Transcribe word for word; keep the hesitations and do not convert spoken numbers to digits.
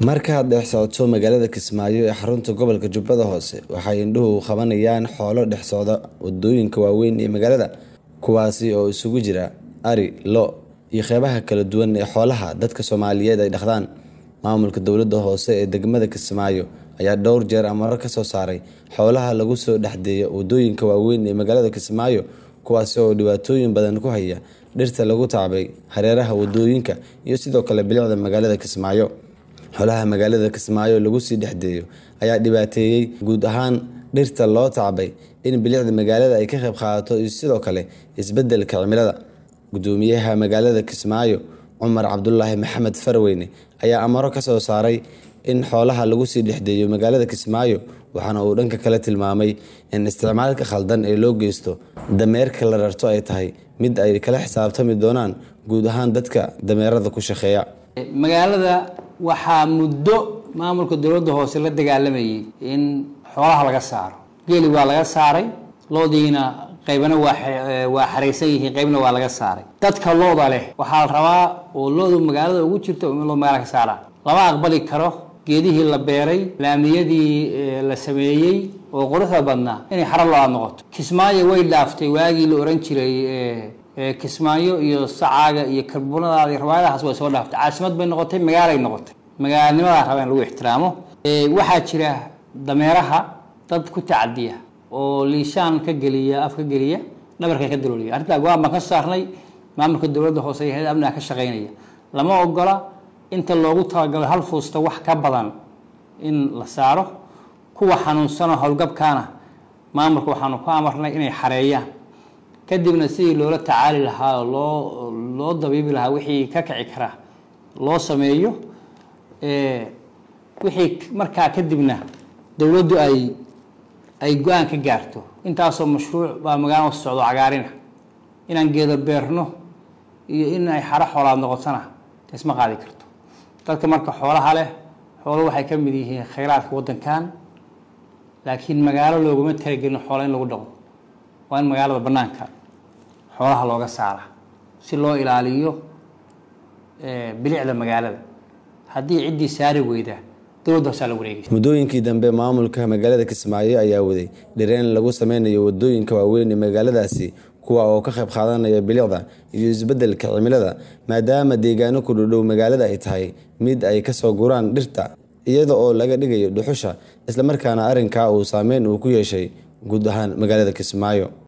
Markaad dhex socoto magaalada Kismaayo ee xarunta gobolka Jubbada Hoose, waxay indhuhu qabanayaan xoolo dhex socda wadooyinka waaweyn ee magaalada, kuwaasi oo isugu jira ari, lo, iyo qeybaha kala duwan ee xoolaha dadka Soomaaliyeed ay dhaqdaan. Maamulka dowladda hoose ee degmada Kismaayo ayaa dhowr jeer amar ka soo saaray xoolaha lagu soo dhexdeeyo wadooyinka waaweyn ee magaalada Kismaayo, kuwaasi oo dhibaatooyin badan ku haya dhirta lagu taabay hareeraha wadooyinka iyo sidoo kale bilicda magaalada Kismaayo. Xoolaha magaalada Kismaayo lagu sii dhexdeeyo ayaa dhibaateeyay guud ahaan dhirta loo taabay in bilicda magaalada ay ka qayb qaadato iyo sidoo kale isbeddelka cimilada. Gudoomiyaha magaalada Kismaayo, Cumar Cabdullaahi Maxamed Farweyne, ayaa amaro ka soo saaray in xoolaha lagu sii dhexdeeyo magaalada Kismaayo, waxaana uu dhanka kale tilmaamay in isticmaalka khaldan ee loo geysto dameerka la rarto ay tahay mid ay kala xisaabtami doonaan guud ahaan dadka dameerada ku shaqeeya. magaalada waxaa muddo maamulka dowladda hoose la dagaalamayay in xoolaha laga saaro. geeli waa laga saaray, loodiina qaybna waa waa xareysan yihiin, qaybna waa laga saaray. dadka looda leh waxaa la rabaa oo loodu magaalada ugu jirto in loo magaalada ka saara lama aqbali karo. geedihii la beeray, laamiyadii la sameeyay oo quruxda badnaa inay xaro loo noqoto. Kismaayo way dhaaftay waagii la oran jiray ee Kismaayo iyo Sacaaga iyo Karbunada iyo rawaadahaas way soo dhaaftay. caasimad bay noqotay, magaalay noqotay. magaalnimada rabaan lagu ixtiraamo. ee waxa jira dameeraha dad ku tacadiya oo liishaan ka galiya, af ka galiya, dhabarka ka dalooliya. arrinta go'aan ma ka saarnay maamulka dowladda hoose ee hay'adda amniga ka shaqeynaya. lama ogola inta loogu talagalay hal fuusta wax ka badan in la saaro. kuwa xanuunsan oo hawlgabkaana maamulka waxaanu ku amarnay inay xareeyaan, kadibna sidii loola tacaali lahaa loo loo dabiibi lahaa wixii ka kici kara loo sameeyo. ee wixii markaa kadibna dowladdu ay ay go'aan ka gaarto. intaasoo mashruuc baa magaalada socdo cagaarina inaan geedo beerno iyo in ay xaro xoolaad noqotana isma qaadi karto. dadka marka xoolaha leh, xooluhu waxay ka mid yihiin kheyraadka waddankan, laakiin magaalo looguma talagelin xoolo in lagu dhaqo. waa in magaalada bannaanka xoolaha looga saara si loo ilaaliyo bilicda magaalada. haddii ciddii saari weyda dowladda hoose la wareegay. Muddooyinkii dambe maamulka magaalada Kismaayo ayaa waday dhireen lagu sameynayo wadooyinka waaweyn ee magaaladaasi, kuwa oo ka qayb qaadanaya bilicda iyo isbeddelka cimilada, maadaama deegaano ku dhow magaalada ay tahay mid ay ka soo guraan dhirta iyada oo laga dhigayo dhuxusha, isla markaana arrinka uu saameyn uu ku yeeshay guud ahaan magaalada Kismaayo.